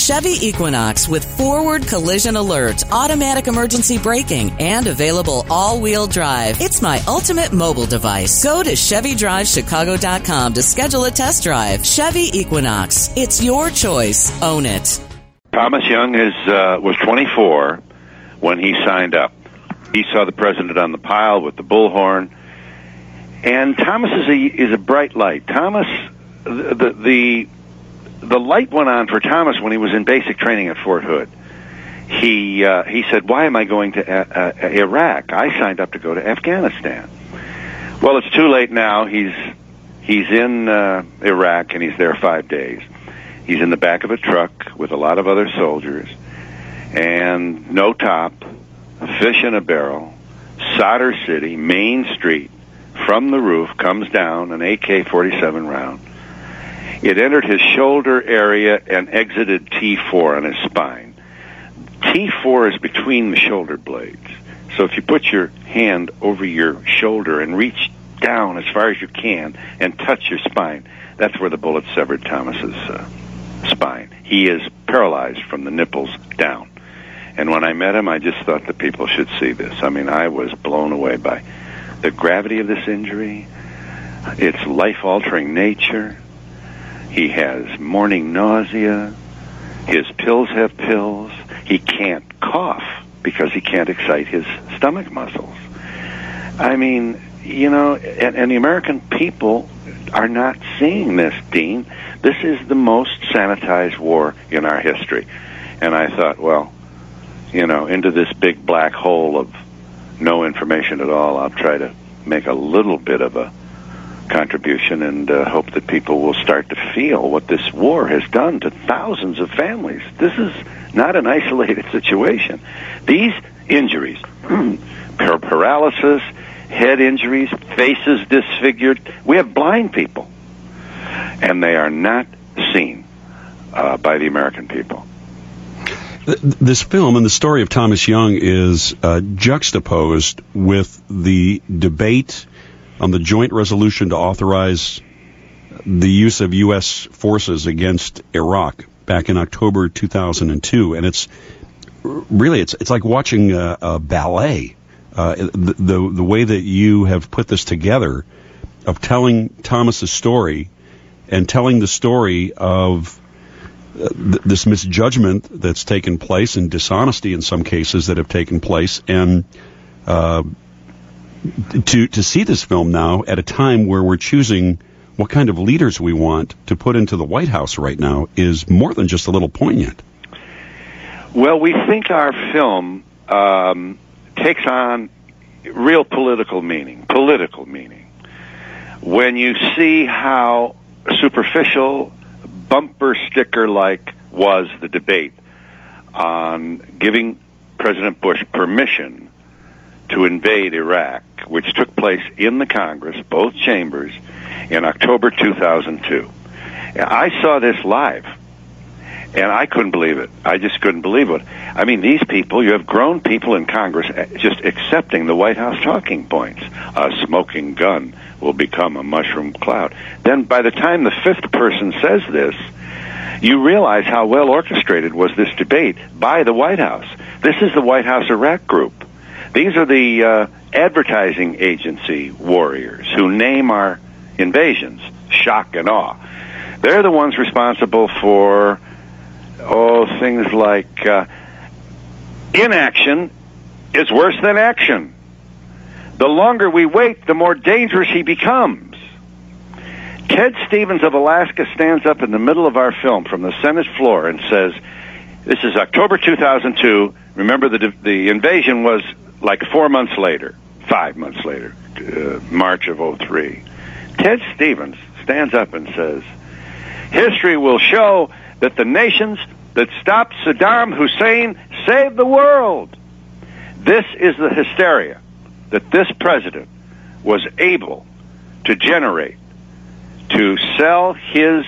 Chevy Equinox with forward collision alert, automatic emergency braking, and available all-wheel drive. It's my ultimate mobile device. Go to ChevyDriveChicago.com to schedule a test drive. Chevy Equinox. It's your choice. Own it. Thomas Young was 24 when he signed up. He saw the president on the pile with the bullhorn. And Thomas is a bright light. Thomas, the light went on for Thomas when he was in basic training at Fort Hood. He said, "Why am I going to Iraq? I signed up to go to Afghanistan." Well, it's too late now. He's in Iraq, and he's there 5 days. He's in the back of a truck with a lot of other soldiers, and no top, a fish in a barrel, Solder City, Main Street. From the roof comes down an AK-47 round. It entered his shoulder area and exited T4 on his spine. T4 is between the shoulder blades. So if you put your hand over your shoulder and reach down as far as you can and touch your spine, that's where the bullet severed Thomas's spine. He is paralyzed from the nipples down. And when I met him, I just thought the people should see this. I mean, I was blown away by the gravity of this injury, its life-altering nature. He has morning nausea. His pills have pills. He can't cough because he can't excite his stomach muscles. I mean, you know, and the American people are not seeing this, Dean. This is the most sanitized war in our history. And I thought, well, you know, into this big black hole of no information at all, I'll try to make a little bit of a contribution and hope that people will start to feel what this war has done to thousands of families. This is not an isolated situation. These injuries, paralysis, head injuries, faces disfigured, we have blind people, and they are not seen by the American people. This film and the story of Thomas Young is juxtaposed with the debate on the joint resolution to authorize the use of U.S. forces against Iraq back in October 2002. And it's really, it's like watching a ballet. The way that you have put this together of telling Thomas's story and telling the story of this misjudgment that's taken place and dishonesty in some cases that have taken place, and to see this film now at a time where we're choosing what kind of leaders we want to put into the White House right now is more than just a little poignant. Well, we think our film takes on real political meaning. When you see how superficial, bumper sticker-like was the debate on giving President Bush permission to invade Iraq, which took place in the Congress, both chambers, in October 2002. I saw this live, and I couldn't believe it. I just couldn't believe it. I mean, these people, you have grown people in Congress just accepting the White House talking points. A smoking gun will become a mushroom cloud. Then by the time the fifth person says this, you realize how well orchestrated was this debate by the White House. This is the White House Iraq Group. These are the advertising agency warriors who name our invasions shock and awe. They're the ones responsible for things like inaction is worse than action. The longer we wait, the more dangerous he becomes. Ted Stevens of Alaska stands up in the middle of our film from the Senate floor and says, this is October 2002. Remember, the invasion was like 4 months later, 5 months later, March of 2003. Ted Stevens stands up and says, history will show that the nations that stopped Saddam Hussein saved the world. This is the hysteria that this president was able to generate to sell his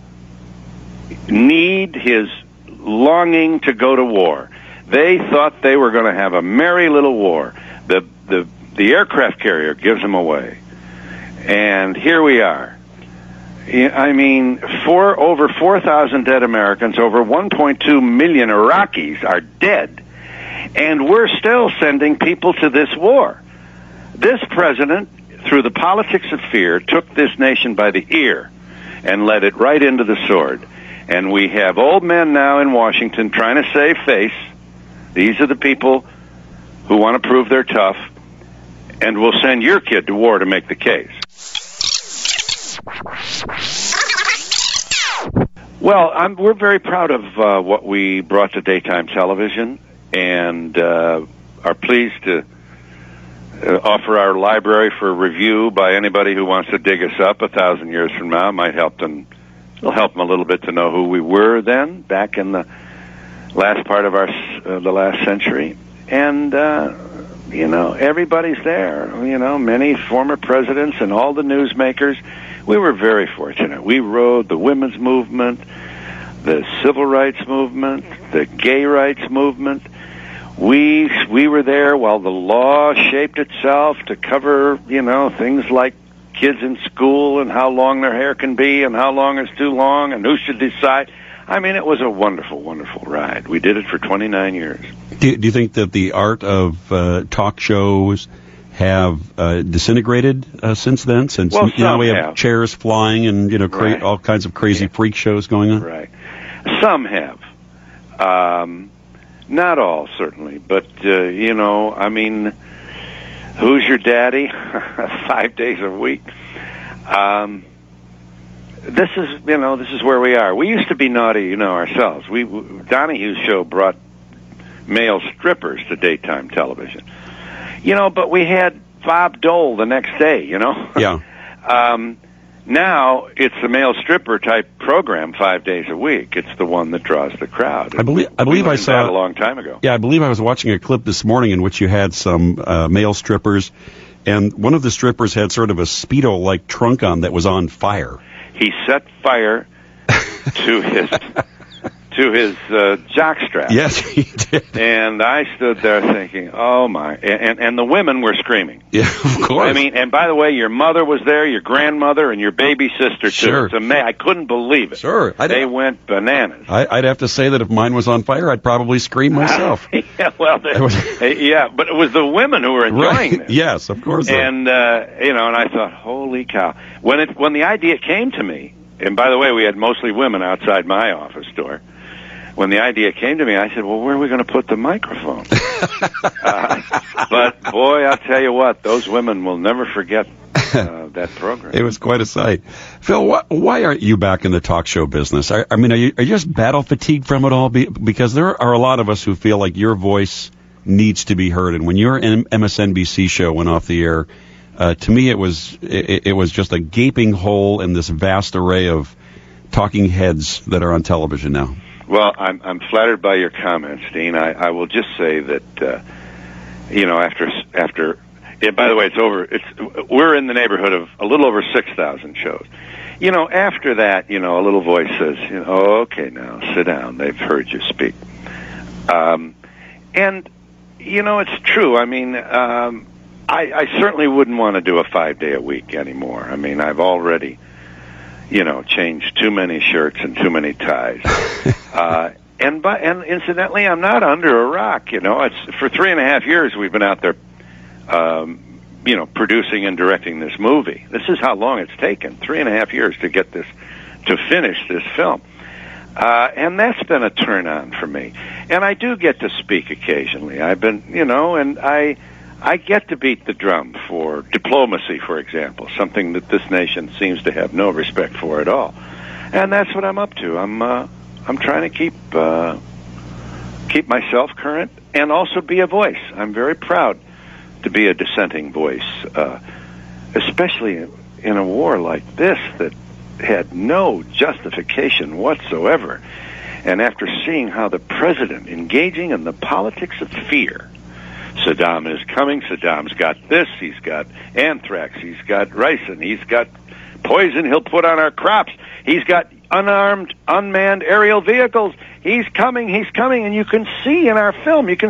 need, his longing to go to war. They thought they were going to have a merry little war. The aircraft carrier gives them away. And here we are. I mean, over 4,000 dead Americans, over 1.2 million Iraqis are dead, and we're still sending people to this war. This president, through the politics of fear, took this nation by the ear and led it right into the sword. And we have old men now in Washington trying to save face. These are the people who want to prove they're tough, and will send your kid to war to make the case. Well, we're very proud of what we brought to daytime television, and are pleased to offer our library for review by anybody who wants to dig us up 1,000 years from now. Might help them. It'll help them a little bit to know who we were then, back in the last part of the last century. And everybody's there. Many former presidents and all the newsmakers. We were very fortunate. We rode the women's movement, the civil rights movement, the gay rights movement. We were there while the law shaped itself to cover, things like kids in school and how long their hair can be and how long is too long and who should decide. I mean, it was a wonderful, wonderful ride. We did it for 29 years. Do you think that the art of talk shows have disintegrated since then? Since now we have chairs flying and right. all kinds of crazy freak shows going on. Right. Some have. Not all, certainly, but I mean, who's your daddy? 5 days a week. This is where we are. We used to be naughty, ourselves. Donahue's show brought male strippers to daytime television. But we had Bob Dole the next day, Yeah. Now it's the male stripper type program 5 days a week. It's the one that draws the crowd. I believe I saw that a long time ago. Yeah, I believe I was watching a clip this morning in which you had some male strippers, and one of the strippers had sort of a Speedo-like trunk on that was on fire. He set fire to his jockstrap. Yes, he did. And I stood there thinking, oh my! And the women were screaming. Yeah, of course. I mean, and by the way, your mother was there, your grandmother, and your baby sister too. Sure. I couldn't believe it. Sure, they went bananas. I'd have to say that if mine was on fire, I'd probably scream myself. Yeah, well, but it was the women who were enjoying this. Yes, of course. And and I thought, holy cow! When the idea came to me, and by the way, we had mostly women outside my office door. When the idea came to me, I said, well, where are we going to put the microphone? But, boy, I'll tell you what, those women will never forget that program. It was quite a sight. Phil, why aren't you back in the talk show business? I mean, are you just battle fatigued from it all? Because there are a lot of us who feel like your voice needs to be heard. And when your MSNBC show went off the air, to me it was just a gaping hole in this vast array of talking heads that are on television now. Well, I'm flattered by your comments, Dean. I will just say that after by the way, we're in the neighborhood of a little over 6,000 shows. After that, a little voice says, okay, now sit down. They've heard you speak. And it's true. I mean, I certainly wouldn't want to do a 5-day-a-week anymore. I mean, I've already changed too many shirts and too many ties. And incidentally, I'm not under a rock. It's for 3.5 years we've been out there, producing and directing this movie. This is how long it's taken, 3.5 years to finish this film. And that's been a turn on for me. And I do get to speak occasionally. I've been, and I get to beat the drum for diplomacy, for example, something that this nation seems to have no respect for at all. And that's what I'm up to. I'm trying to keep myself current and also be a voice. I'm very proud to be a dissenting voice, especially in a war like this that had no justification whatsoever. And after seeing how the president engaging in the politics of fear, Saddam is coming, Saddam's got this, he's got anthrax, he's got ricin, he's got poison he'll put on our crops, he's got unarmed, unmanned aerial vehicles, he's coming, and you can see in our film, you can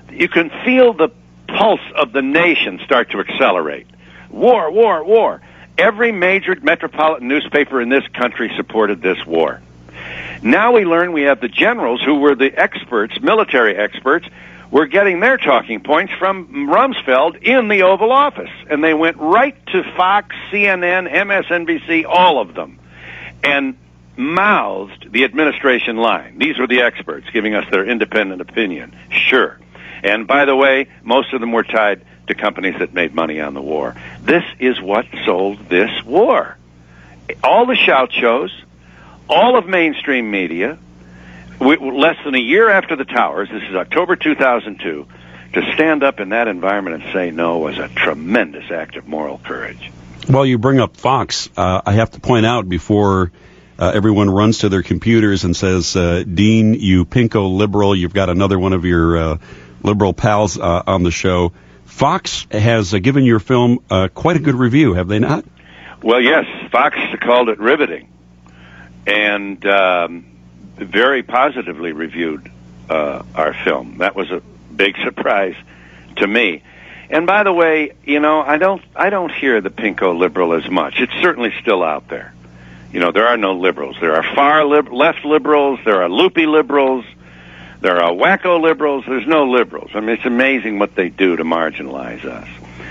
feel the pulse of the nation start to accelerate. War. Every major metropolitan newspaper in this country supported this war. Now we learn we have the generals who were the experts, military experts, were getting their talking points from Rumsfeld in the Oval Office. And they went right to Fox, CNN, MSNBC, all of them, and mouthed the administration line. These were the experts giving us their independent opinion. Sure. And by the way, most of them were tied to companies that made money on the war. This is what sold this war. All the shout shows, all of mainstream media, less than a year after the towers, this is October 2002, to stand up in that environment and say no was a tremendous act of moral courage. Well, you bring up Fox. I have to point out before everyone runs to their computers and says, Dean, you pinko liberal, you've got another one of your liberal pals on the show. Fox has given your film quite a good review, have they not? Well, yes. Fox called it riveting and very positively reviewed our film. That was a big surprise to me. And by the way, you know, I don't hear the pinko liberal as much. It's certainly still out there. You know, there are no liberals. There are far left liberals. There are loopy liberals. There are wacko liberals. There's no liberals. I mean, it's amazing what they do to marginalize us.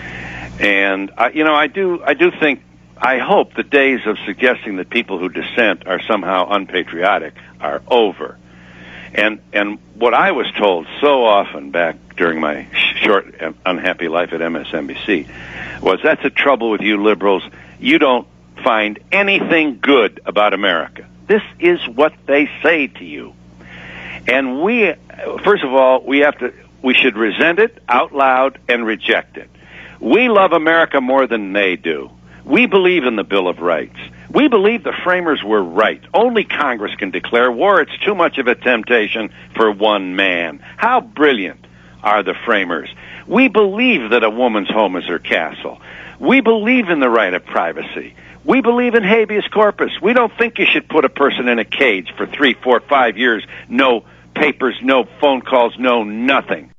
And I do think, I hope the days of suggesting that people who dissent are somehow unpatriotic are over. And what I was told so often back during my short and unhappy life at MSNBC was, that's the trouble with you liberals. You don't find anything good about America. This is what they say to you. And we, first of all, we should resent it out loud and reject it. We love America more than they do. We believe in the Bill of Rights. We believe the framers were right. Only Congress can declare war. It's too much of a temptation for one man. How brilliant are the framers? We believe that a woman's home is her castle. We believe in the right of privacy. We believe in habeas corpus. We don't think you should put a person in a cage for 3, 4, 5 years, no papers, no phone calls, no nothing.